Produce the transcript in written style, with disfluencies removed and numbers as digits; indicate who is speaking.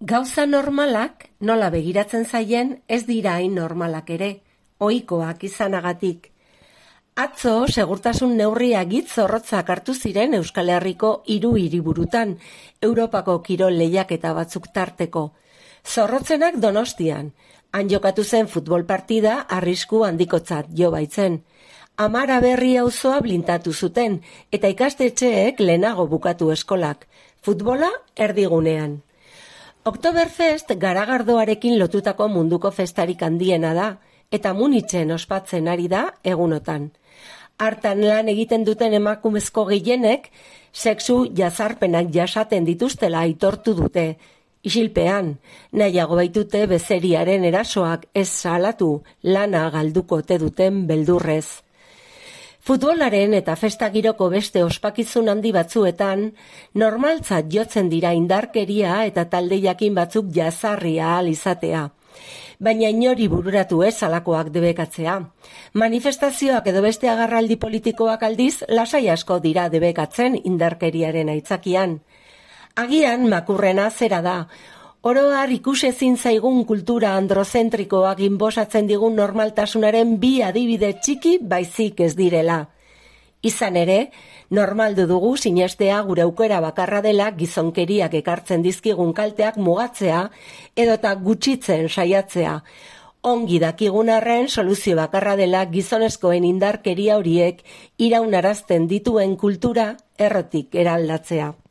Speaker 1: Gauza normalak, nola begiratzen zaien, ez dira hain normalak ere, ohikoak izanagatik. Atzo, segurtasun neurriak hitz zorrotzak hartu ziren Euskal Herriko 3 hiriburutan, Europako kirol lehiaketa batzuk tarteko. Zorrotzenak Donostian, han jokatu zen futbol partida arrisku handikotzat jo baitzen. Amara Berri auzoa blindatu zuten, eta ikastetxeek lehenago bukatu eskolak, futbola erdigunean. Oktoberfest garagardoarekin lotutako munduko festarik handiena da, eta Munitzen ospatzen ari da egunotan. Hartan lan egiten duten emakumezko gehienek, sexu jazarpenak jasaten dituztela aitortu dute. Isilpean, nahiago baitute bezeriaren erasoak ez salatu, lana galduko ote duten beldurrez. Futbolaren eta festa giroko beste ospakizun handi batzuetan, normaltzat jotzen dira indarkeria eta talde jakin batzuk jazarria ahal izatea. Baina inori bururatu ez halakoak debekatzea. Manifestazioak edo beste agerraldi politikoak aldiz, lasai asko dira debekatzen indarkeriaren aitzakian. Agian makurrena zera da. Oro har ikusezin zaigun kultura androzentrikoak inbosatzen digun normaltasunaren 2 adibide txiki baizik ez direla. Izan ere, normaldu dugu sinestea gure aukera bakarra dela gizonkeriak ekartzen dizkigun kalteak mugatzea edota gutxitzen saiatzea. Ongi dakigun arren soluzio bakarra dela gizonezkoen indarkeria horiek iraunarazten dituen kultura errotik eraldatzea.